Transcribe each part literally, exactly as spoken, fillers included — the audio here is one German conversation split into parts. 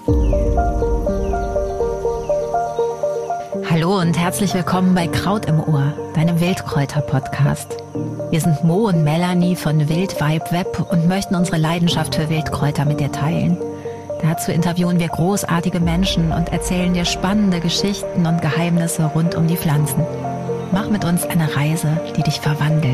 Hallo und herzlich willkommen bei Kraut im Ohr, deinem Wildkräuter-Podcast. Wir sind Mo und Melanie von Wild Vibe Web und möchten unsere Leidenschaft für Wildkräuter mit dir teilen. Dazu interviewen wir großartige Menschen und erzählen dir spannende Geschichten und Geheimnisse rund um die Pflanzen. Mach mit uns eine Reise, die dich verwandelt.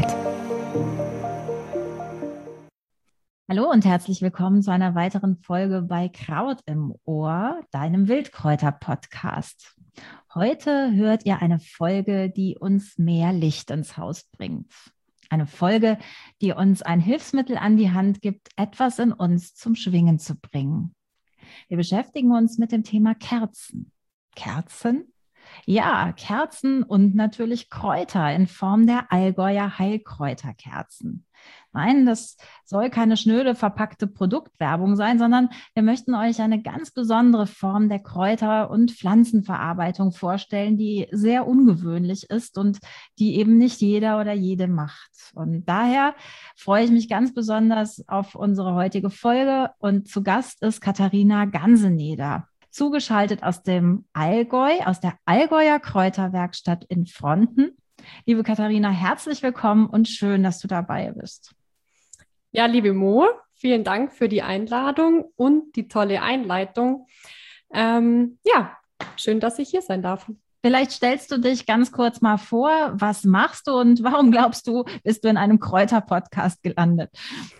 Hallo und herzlich willkommen zu einer weiteren Folge bei Kraut im Ohr, deinem Wildkräuter-Podcast. Heute hört ihr eine Folge, die uns mehr Licht ins Haus bringt. Eine Folge, die uns ein Hilfsmittel an die Hand gibt, etwas in uns zum Schwingen zu bringen. Wir beschäftigen uns mit dem Thema Kerzen. Kerzen? Ja, Kerzen und natürlich Kräuter in Form der Allgäuer Heilkräuterkerzen. Nein, das soll keine schnöde verpackte Produktwerbung sein, sondern wir möchten euch eine ganz besondere Form der Kräuter- und Pflanzenverarbeitung vorstellen, die sehr ungewöhnlich ist und die eben nicht jeder oder jede macht. Und daher freue ich mich ganz besonders auf unsere heutige Folge und zu Gast ist Katharina Ganseneder. Zugeschaltet aus dem Allgäu, aus der Allgäuer Kräuterwerkstatt in Fronten. Liebe Katharina, herzlich willkommen und schön, dass du dabei bist. Ja, liebe Mo, vielen Dank für die Einladung und die tolle Einleitung. Ähm, ja, schön, dass ich hier sein darf. Vielleicht stellst du dich ganz kurz mal vor, was machst du und warum glaubst du, bist du in einem Kräuter-Podcast gelandet?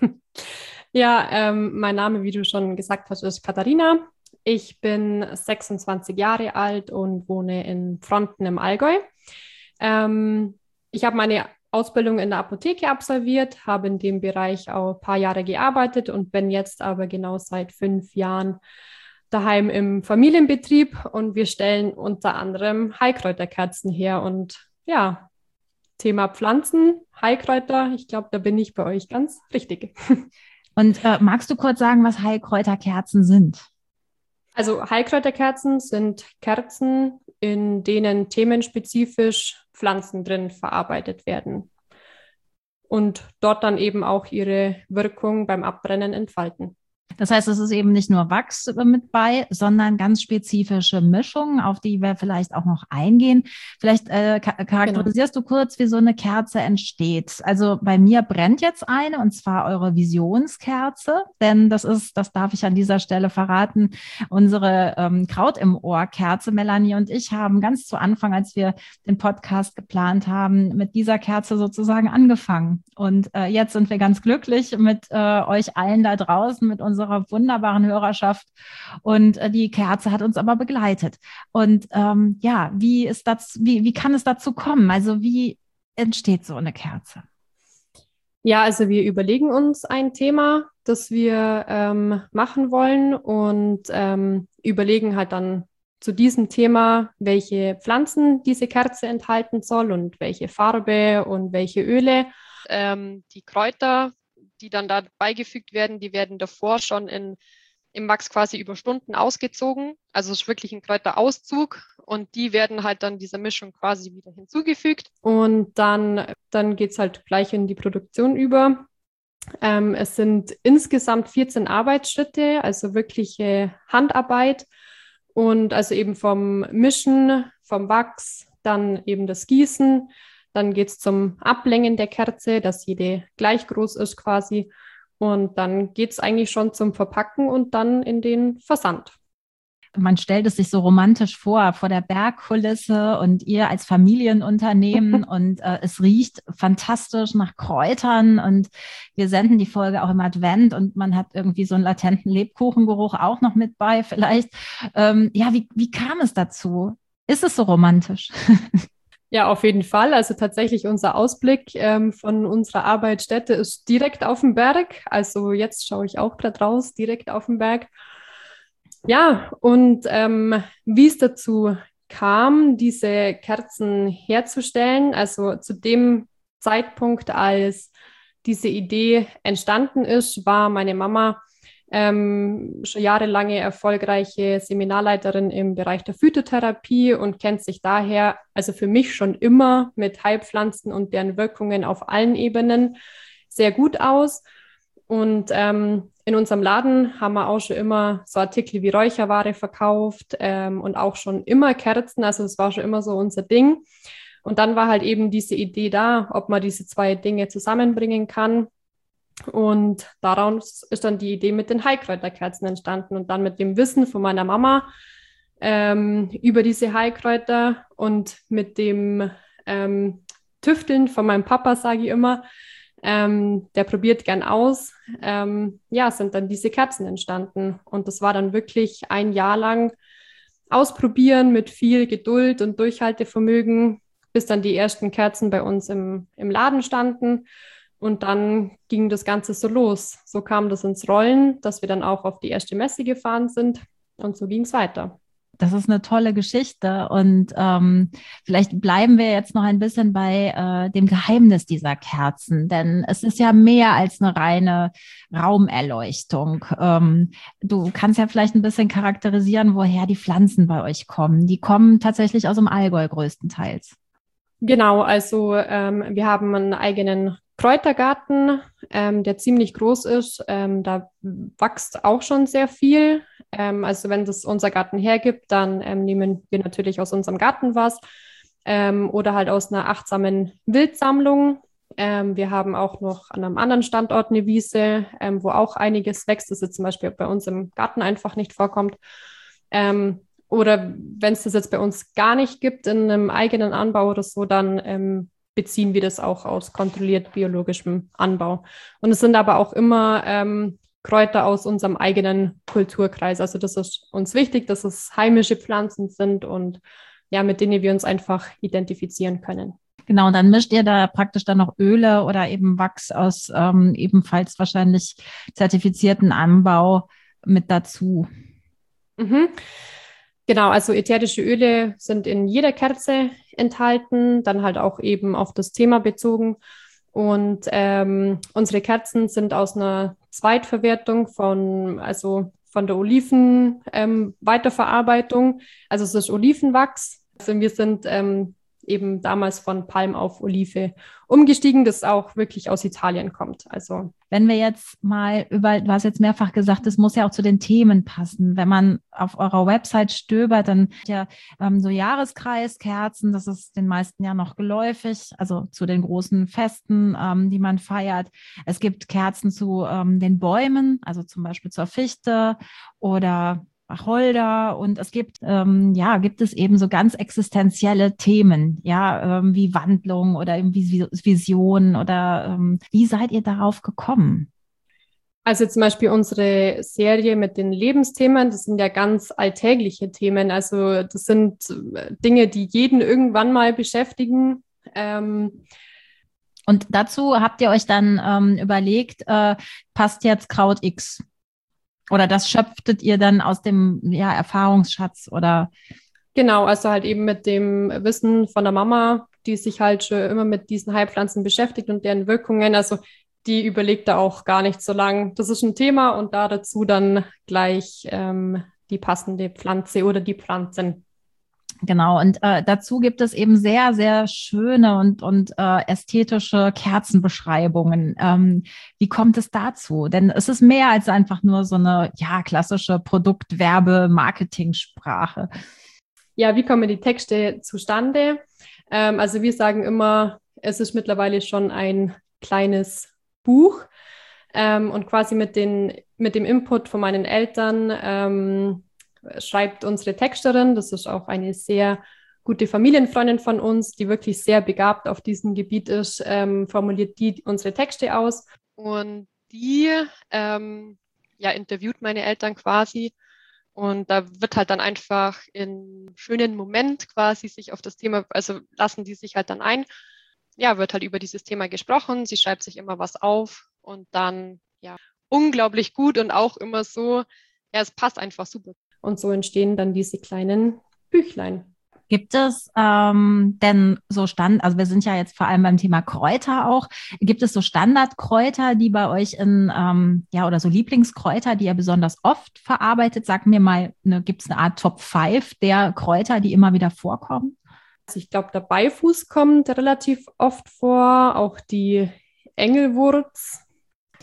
Ja, ähm, mein Name, wie du schon gesagt hast, ist Katharina. Ich bin sechsundzwanzig Jahre alt und wohne in Fronten im Allgäu. Ähm, ich habe meine Ausbildung in der Apotheke absolviert, habe in dem Bereich auch ein paar Jahre gearbeitet und bin jetzt aber genau seit fünf Jahren daheim im Familienbetrieb und wir stellen unter anderem Heilkräuterkerzen her. Und ja, Thema Pflanzen, Heilkräuter, ich glaube, da bin ich bei euch ganz richtig. Und äh, magst du kurz sagen, was Heilkräuterkerzen sind? Also Heilkräuterkerzen sind Kerzen, in denen themenspezifisch Pflanzen drin verarbeitet werden und dort dann eben auch ihre Wirkung beim Abbrennen entfalten. Das heißt, es ist eben nicht nur Wachs mit bei, sondern ganz spezifische Mischungen, auf die wir vielleicht auch noch eingehen. Vielleicht äh, charakterisierst genau. du kurz, wie so eine Kerze entsteht. Also bei mir brennt jetzt eine, und zwar eure Visionskerze, denn das ist, das darf ich an dieser Stelle verraten, unsere ähm, Kraut im Ohr Kerze. Melanie und ich haben ganz zu Anfang, als wir den Podcast geplant haben, mit dieser Kerze sozusagen angefangen. Und äh, jetzt sind wir ganz glücklich mit äh, euch allen da draußen, mit unserer wunderbaren Hörerschaft, und äh, die Kerze hat uns aber begleitet. Und ähm, ja, wie ist das, wie, wie kann es dazu kommen? Also wie entsteht so eine Kerze? Ja, also wir überlegen uns ein Thema, das wir ähm, machen wollen und ähm, überlegen halt dann zu diesem Thema, welche Pflanzen diese Kerze enthalten soll und welche Farbe und welche Öle. Ähm, die Kräuter, die dann da beigefügt werden, die werden davor schon in, im Wachs quasi über Stunden ausgezogen. Also es ist wirklich ein Kräuterauszug und die werden halt dann dieser Mischung quasi wieder hinzugefügt. Und dann, dann geht es halt gleich in die Produktion über. Ähm, es sind insgesamt vierzehn Arbeitsschritte, also wirkliche Handarbeit. Und also eben vom Mischen, vom Wachs, dann eben das Gießen. Dann geht es zum Ablängen der Kerze, dass jede gleich groß ist quasi. Und dann geht es eigentlich schon zum Verpacken und dann in den Versand. Man stellt es sich so romantisch vor, vor der Bergkulisse und ihr als Familienunternehmen und äh, es riecht fantastisch nach Kräutern und wir senden die Folge auch im Advent und man hat irgendwie so einen latenten Lebkuchengeruch auch noch mit bei vielleicht. Ähm, ja, wie, wie kam es dazu? Ist es so romantisch? Ja, auf jeden Fall. Also tatsächlich unser Ausblick ähm, von unserer Arbeitsstätte ist direkt auf dem Berg. Also jetzt schaue ich auch gerade raus, direkt auf dem Berg. Ja, und ähm, wie es dazu kam, diese Kerzen herzustellen, also zu dem Zeitpunkt, als diese Idee entstanden ist, war meine Mama ähm, schon jahrelange erfolgreiche Seminarleiterin im Bereich der Phytotherapie und kennt sich daher, also für mich schon immer mit Heilpflanzen und deren Wirkungen auf allen Ebenen sehr gut aus. Und ähm, in unserem Laden haben wir auch schon immer so Artikel wie Räucherware verkauft ähm, und auch schon immer Kerzen. Also das war schon immer so unser Ding. Und dann war halt eben diese Idee da, ob man diese zwei Dinge zusammenbringen kann. Und daraus ist dann die Idee mit den Heilkräuterkerzen entstanden. Und dann mit dem Wissen von meiner Mama ähm, über diese Heilkräuter und mit dem ähm, Tüfteln von meinem Papa, sage ich immer, Ähm, der probiert gern aus. Ähm, ja, sind dann diese Kerzen entstanden. Und das war dann wirklich ein Jahr lang ausprobieren mit viel Geduld und Durchhaltevermögen, bis dann die ersten Kerzen bei uns im, im Laden standen. Und dann ging das Ganze so los. So kam das ins Rollen, dass wir dann auch auf die erste Messe gefahren sind. Und so ging es weiter. Das ist eine tolle Geschichte und ähm, vielleicht bleiben wir jetzt noch ein bisschen bei äh, dem Geheimnis dieser Kerzen, denn es ist ja mehr als eine reine Raumerleuchtung. Ähm, du kannst ja vielleicht ein bisschen charakterisieren, woher die Pflanzen bei euch kommen. Die kommen tatsächlich aus dem Allgäu größtenteils. Genau, also ähm, wir haben einen eigenen Kräutergarten, ähm, der ziemlich groß ist. Ähm, da wächst auch schon sehr viel. Ähm, also wenn das unser Garten hergibt, dann ähm, nehmen wir natürlich aus unserem Garten was ähm, oder halt aus einer achtsamen Wildsammlung. Ähm, wir haben auch noch an einem anderen Standort eine Wiese, ähm, wo auch einiges wächst, das jetzt zum Beispiel bei uns im Garten einfach nicht vorkommt. Ähm, oder wenn es das jetzt bei uns gar nicht gibt in einem eigenen Anbau oder so, dann ähm, beziehen wir das auch aus kontrolliert biologischem Anbau. Und es sind aber auch immer ähm, Kräuter aus unserem eigenen Kulturkreis. Also das ist uns wichtig, dass es heimische Pflanzen sind und ja, mit denen wir uns einfach identifizieren können. Genau, und dann mischt ihr da praktisch dann noch Öle oder eben Wachs aus ähm, ebenfalls wahrscheinlich zertifizierten Anbau mit dazu. Mhm. Genau, also ätherische Öle sind in jeder Kerze enthalten, dann halt auch eben auf das Thema bezogen. Und ähm, unsere Kerzen sind aus einer Zweitverwertung von, also von der Oliven ähm, Weiterverarbeitung. Also es ist Olivenwachs. Also wir sind ähm, eben damals von Palm auf Olive umgestiegen, das auch wirklich aus Italien kommt. Also wenn wir jetzt mal über, du hast jetzt mehrfach gesagt, es muss ja auch zu den Themen passen. Wenn man auf eurer Website stöbert, dann ja ähm, so Jahreskreiskerzen, das ist den meisten ja noch geläufig, also zu den großen Festen, ähm, die man feiert. Es gibt Kerzen zu ähm, den Bäumen, also zum Beispiel zur Fichte oder Wacholder und es gibt, ähm, ja, gibt es eben so ganz existenzielle Themen, ja, ähm, wie Wandlung oder irgendwie Vision oder ähm, wie seid ihr darauf gekommen? Also zum Beispiel unsere Serie mit den Lebensthemen, das sind ja ganz alltägliche Themen. Also das sind Dinge, die jeden irgendwann mal beschäftigen. Ähm, und dazu habt ihr euch dann ähm, überlegt, äh, passt jetzt Kraut X? Oder das schöpftet ihr dann aus dem ja, Erfahrungsschatz oder? Genau, also halt eben mit dem Wissen von der Mama, die sich halt schon immer mit diesen Heilpflanzen beschäftigt und deren Wirkungen. Also die überlegt da auch gar nicht so lang. Das ist ein Thema und da dazu dann gleich ähm, die passende Pflanze oder die Pflanzen. Genau, und äh, dazu gibt es eben sehr, sehr schöne und, und äh, ästhetische Kerzenbeschreibungen. Ähm, wie kommt es dazu? Denn es ist mehr als einfach nur so eine ja, klassische Produkt-Werbe-Marketing-Sprache. Ja, wie kommen die Texte zustande? Ähm, also wir sagen immer, es ist mittlerweile schon ein kleines Buch ähm, und quasi mit, den, mit dem Input von meinen Eltern ähm, schreibt unsere Texterin, das ist auch eine sehr gute Familienfreundin von uns, die wirklich sehr begabt auf diesem Gebiet ist, ähm, formuliert die unsere Texte aus. Und die ähm, ja, interviewt meine Eltern quasi. Und da wird halt dann einfach in schönen Moment quasi sich auf das Thema, also lassen die sich halt dann ein. Ja, wird halt über dieses Thema gesprochen. Sie schreibt sich immer was auf und dann, ja, unglaublich gut und auch immer so, ja, es passt einfach super. Und so entstehen dann diese kleinen Büchlein. Gibt es ähm, denn so Stand, also wir sind ja jetzt vor allem beim Thema Kräuter auch, gibt es so Standardkräuter, die bei euch in, ähm, ja, oder so Lieblingskräuter, die ihr besonders oft verarbeitet? Sag mir mal, ne, gibt es eine Art Top fünf der Kräuter, die immer wieder vorkommen? Also ich glaube, der Beifuß kommt relativ oft vor, auch die Engelwurz.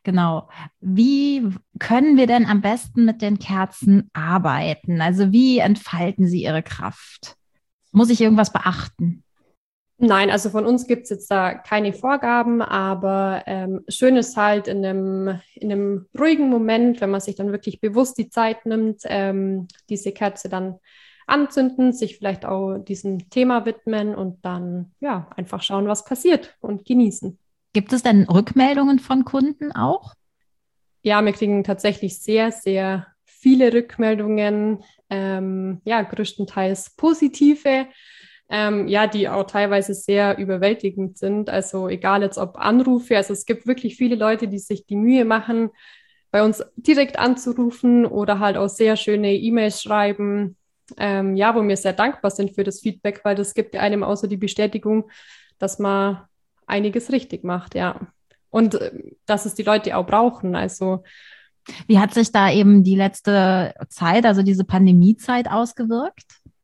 Genau. Wie können wir denn am besten mit den Kerzen arbeiten? Also wie entfalten sie ihre Kraft? Muss ich irgendwas beachten? Nein, also von uns gibt es jetzt da keine Vorgaben, aber ähm, schön ist halt in einem, in einem ruhigen Moment, wenn man sich dann wirklich bewusst die Zeit nimmt, ähm, diese Kerze dann anzünden, sich vielleicht auch diesem Thema widmen und dann ja einfach schauen, was passiert und genießen. Gibt es denn Rückmeldungen von Kunden auch? Ja, wir kriegen tatsächlich sehr, sehr viele Rückmeldungen, ähm, ja, größtenteils positive, ähm, ja, die auch teilweise sehr überwältigend sind. Also egal jetzt ob Anrufe, also es gibt wirklich viele Leute, die sich die Mühe machen, bei uns direkt anzurufen oder halt auch sehr schöne E-Mails schreiben, ähm, ja, wo wir sehr dankbar sind für das Feedback, weil das gibt einem auch so die Bestätigung, dass man einiges richtig macht, ja. Und äh, dass es die Leute auch brauchen. Also Wie hat sich da eben die letzte Zeit, also diese Pandemiezeit ausgewirkt?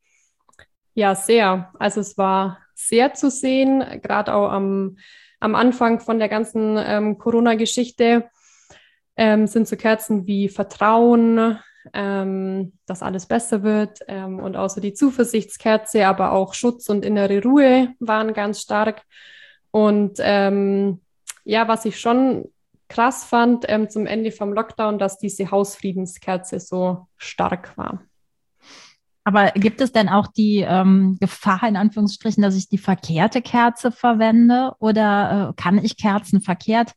ja, sehr. Also es war sehr zu sehen, gerade auch am, am Anfang von der ganzen ähm, Corona-Geschichte ähm, sind so Kerzen wie Vertrauen, ähm, dass alles besser wird ähm, und auch so die Zuversichtskerze, aber auch Schutz und innere Ruhe waren ganz stark. Und ähm, ja, was ich schon krass fand ähm, zum Ende vom Lockdown, dass diese Hausfriedenskerze so stark war. Aber gibt es denn auch die ähm, Gefahr, in Anführungsstrichen, dass ich die verkehrte Kerze verwende? Oder äh, kann ich Kerzen verkehrt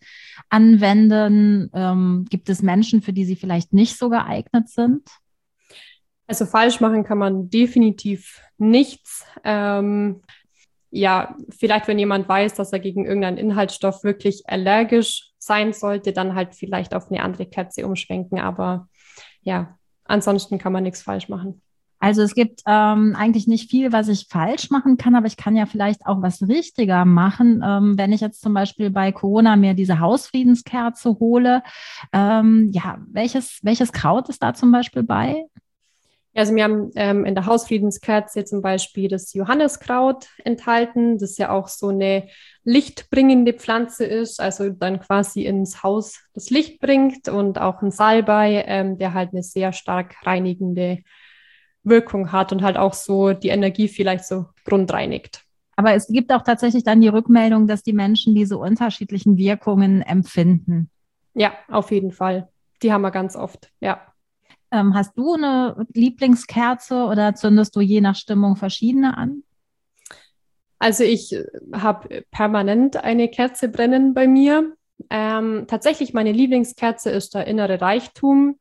anwenden? Ähm, gibt es Menschen, für die sie vielleicht nicht so geeignet sind? Also falsch machen kann man definitiv nichts. Ähm, ja, vielleicht wenn jemand weiß, dass er gegen irgendeinen Inhaltsstoff wirklich allergisch sein sollte, dann halt vielleicht auf eine andere Kerze umschwenken. Aber ja, ansonsten kann man nichts falsch machen. Also es gibt ähm, eigentlich nicht viel, was ich falsch machen kann, aber ich kann ja vielleicht auch was richtiger machen. Ähm, wenn ich jetzt zum Beispiel bei Corona mir diese Hausfriedenskerze hole, ähm, ja, welches, welches Kraut ist da zum Beispiel bei? Also wir haben ähm, in der Hausfriedenskerze zum Beispiel das Johanniskraut enthalten, das ja auch so eine lichtbringende Pflanze ist, also dann quasi ins Haus das Licht bringt und auch ein Salbei, ähm, der halt eine sehr stark reinigende Wirkung hat und halt auch so die Energie vielleicht so grundreinigt. Aber es gibt auch tatsächlich dann die Rückmeldung, dass die Menschen diese unterschiedlichen Wirkungen empfinden. Ja, auf jeden Fall. Die haben wir ganz oft, ja. Ähm, hast du eine Lieblingskerze oder zündest du je nach Stimmung verschiedene an? Also ich habe permanent eine Kerze brennen bei mir. Ähm, tatsächlich meine Lieblingskerze ist der innere Reichtum.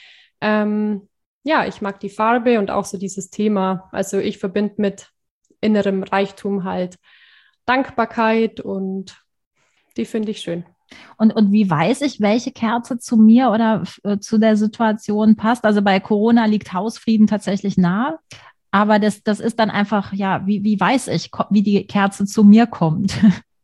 Ähm, ja, ich mag die Farbe und auch so dieses Thema. Also ich verbinde mit innerem Reichtum halt Dankbarkeit und die finde ich schön. Und, und wie weiß ich, welche Kerze zu mir oder äh, zu der Situation passt? Also bei Corona liegt Hausfrieden tatsächlich nahe, aber das, das ist dann einfach, ja, wie, wie weiß ich, wie die Kerze zu mir kommt?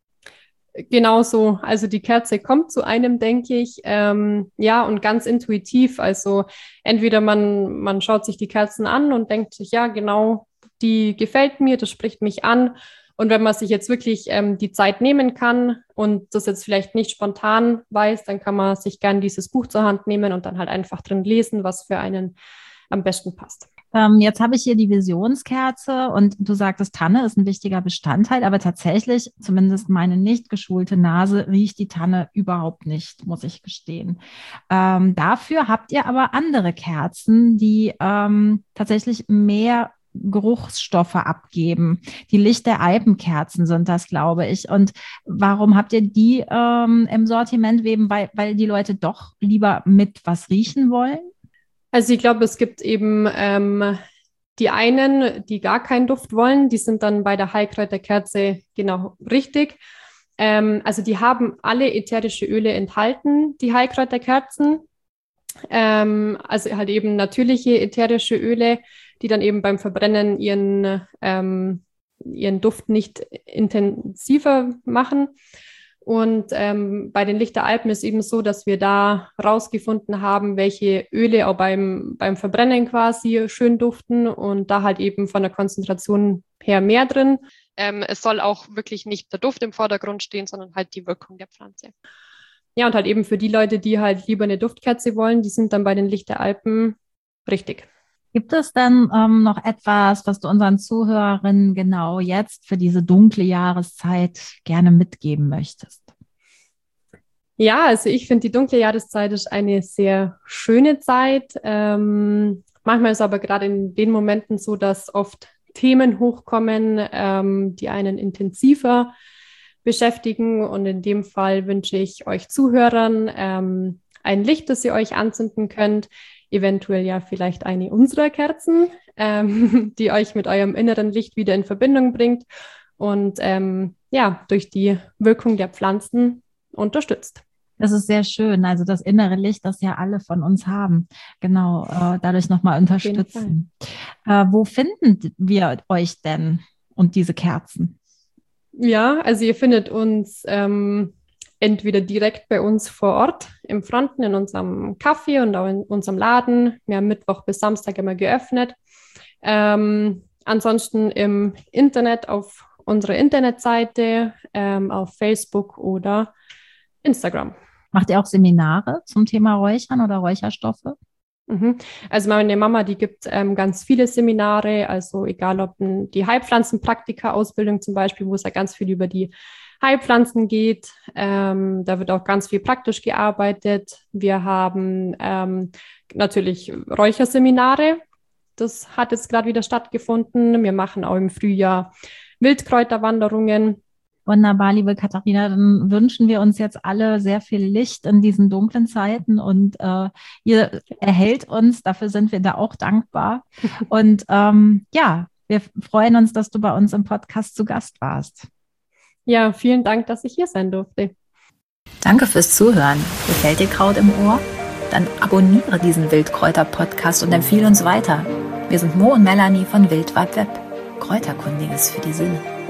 Genauso, also die Kerze kommt zu einem, denke ich, ähm, ja, und ganz intuitiv. Also entweder man, man schaut sich die Kerzen an und denkt sich, ja, genau, die gefällt mir, das spricht mich an. Und wenn man sich jetzt wirklich ähm, die Zeit nehmen kann und das jetzt vielleicht nicht spontan weiß, dann kann man sich gern dieses Buch zur Hand nehmen und dann halt einfach drin lesen, was für einen am besten passt. Ähm, jetzt habe ich hier die Visionskerze und du sagtest, Tanne ist ein wichtiger Bestandteil, aber tatsächlich, zumindest meine nicht geschulte Nase, riecht die Tanne überhaupt nicht, muss ich gestehen. Ähm, dafür habt ihr aber andere Kerzen, die ähm, tatsächlich mehr Geruchsstoffe abgeben. Die Licht der Alpenkerzen sind das, glaube ich. Und warum habt ihr die ähm, im Sortiment? Eben, weil, weil die Leute doch lieber mit was riechen wollen? Also ich glaube, es gibt eben ähm, die einen, die gar keinen Duft wollen, die sind dann bei der Heilkräuterkerze genau richtig. Ähm, also die haben alle ätherische Öle enthalten, die Heilkräuterkerzen. Ähm, also halt eben natürliche ätherische Öle, die dann eben beim Verbrennen ihren, ähm, ihren Duft nicht intensiver machen. Und ähm, bei den Lichteralpen ist eben so, dass wir da rausgefunden haben, welche Öle auch beim, beim Verbrennen quasi schön duften und da halt eben von der Konzentration her mehr drin. Ähm, es soll auch wirklich nicht der Duft im Vordergrund stehen, sondern halt die Wirkung der Pflanze. ja, und halt eben für die Leute, die halt lieber eine Duftkerze wollen, die sind dann bei den Lichteralpen richtig. Gibt es denn ähm, noch etwas, was du unseren Zuhörerinnen genau jetzt für diese dunkle Jahreszeit gerne mitgeben möchtest? Ja, also ich finde, die dunkle Jahreszeit ist eine sehr schöne Zeit. Ähm, manchmal ist aber gerade in den Momenten so, dass oft Themen hochkommen, ähm, die einen intensiver beschäftigen. Und in dem Fall wünsche ich euch Zuhörern ähm, ein Licht, das ihr euch anzünden könnt, eventuell ja vielleicht eine unserer Kerzen, ähm, die euch mit eurem inneren Licht wieder in Verbindung bringt und ähm, ja, durch die Wirkung der Pflanzen unterstützt. Das ist sehr schön. Also das innere Licht, das ja alle von uns haben, genau, äh, dadurch nochmal unterstützen. Äh, wo finden wir euch denn und diese Kerzen? Ja, also ihr findet uns ähm, entweder direkt bei uns vor Ort im Fronten in unserem Café und auch in unserem Laden. Wir haben Mittwoch bis Samstag immer geöffnet. Ähm, ansonsten im Internet auf unserer Internetseite, ähm, auf Facebook oder Instagram. Macht ihr auch Seminare zum Thema Räuchern oder Räucherstoffe? Mhm. Also meine Mama, die gibt ähm, ganz viele Seminare, also egal ob n, die Heilpflanzenpraktika-Ausbildung zum Beispiel, wo es ja ganz viel über die Heilpflanzen geht. Ähm, da wird auch ganz viel praktisch gearbeitet. Wir haben ähm, natürlich Räucherseminare. Das hat jetzt gerade wieder stattgefunden. Wir machen auch im Frühjahr Wildkräuterwanderungen. Wunderbar, liebe Katharina, dann wünschen wir uns jetzt alle sehr viel Licht in diesen dunklen Zeiten und äh, ihr erhält uns, dafür sind wir da auch dankbar. Und ähm, ja, wir freuen uns, dass du bei uns im Podcast zu Gast warst. Ja, vielen Dank, dass ich hier sein durfte. Danke fürs Zuhören. Gefällt dir Kraut im Ohr? Dann abonniere diesen Wildkräuter-Podcast und empfehle uns weiter. Wir sind Mo und Melanie von Wildvibe Web. Kräuterkundiges für die Sinne.